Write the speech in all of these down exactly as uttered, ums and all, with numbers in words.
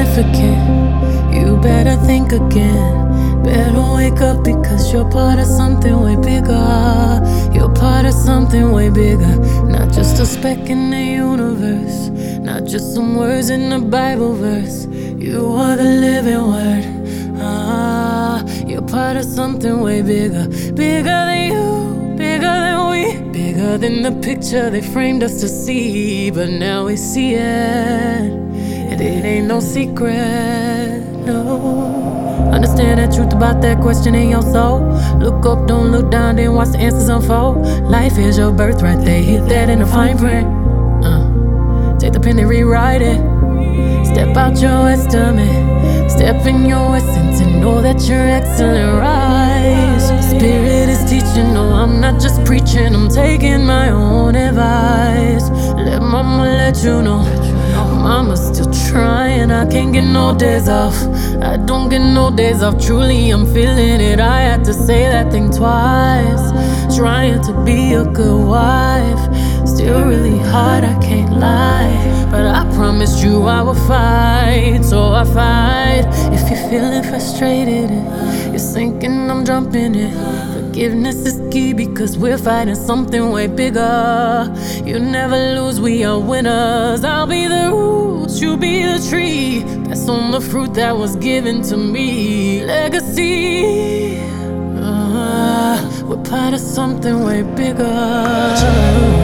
insignificant. You better think again. Better wake up because you're part of something way bigger. You're part of something way bigger. Not just a speck in the universe, not just some words in a Bible verse. You are the living word. Ah, you're part of something way bigger. Bigger than you, bigger than we, bigger than the picture they framed us to see. But now we see it, and it ain't no secret, no. Understand the truth about that question in your soul. Look up, don't look down, then watch the answers unfold. Life is your birthright, they hit that in the fine print. uh, Take the pen and rewrite it. Step out your estimate, step in your essence, and know that you're excellent. Rise. Spirit is teaching, no, I'm not just preaching, I'm taking my own advice. Let mama let you know, mama's still trying, I can't get no days off. I don't get no days off, truly I'm feeling it. I had to say that thing twice. Trying to be a good wife, still really hard, I can't lie. But I promised you I would fight, so I fight. If you're feeling frustrated and you're sinking, I'm jumping in. Forgiveness is key because we're fighting something way bigger. You never lose, we are winners. I'll be the roots, you be the tree. That's on the fruit that was given to me. Legacy. uh, We're part of something way bigger.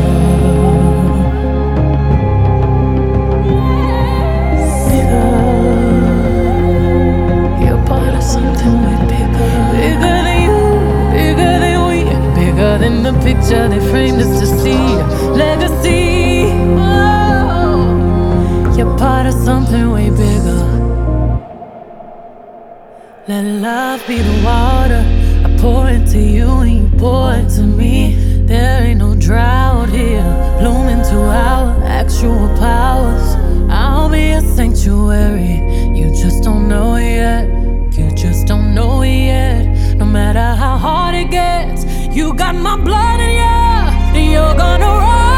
Than the picture they framed us to see. Legacy. Oh, you're part of something way bigger. Let love be the water I pour into you and you pour into me. There ain't no drought here, bloom into our actual powers. I'll be a sanctuary, you just don't know it yet. You just don't know it yet. No matter how hard it gets, you got my blood in you, and you're gonna rise.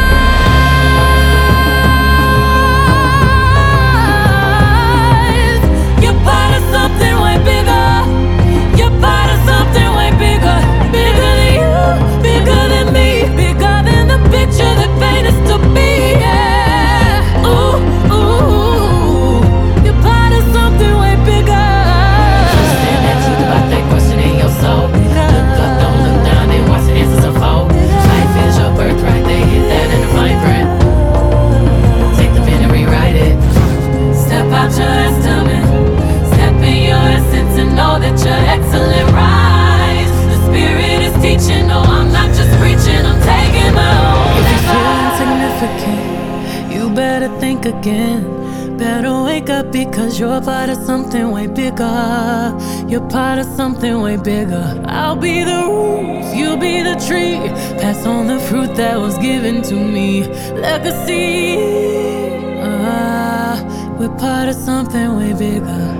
You're part of something way bigger. You're part of something way bigger. Bigger than you, bigger than me, bigger than the picture that painted us to be. Yeah. Ooh, ooh, you're part of something way bigger. Understand that truth about that question in your soul. Look up, don't look down, then watch the answers unfold. Life is your birthright, they hit that in the fine print. Take the pen and rewrite it. Step out your estimate, step in your essence, and know that you're excellent. Rise. The spirit is teaching, no, I'm not just preaching, I'm taking my own. If you feel insignificant, you better think again. Better wake up because you're part of something way bigger. You're part of something way bigger. I'll be the roots, you'll be the tree. Pass on the fruit that was given to me. Legacy. Ah, we're part of something way bigger.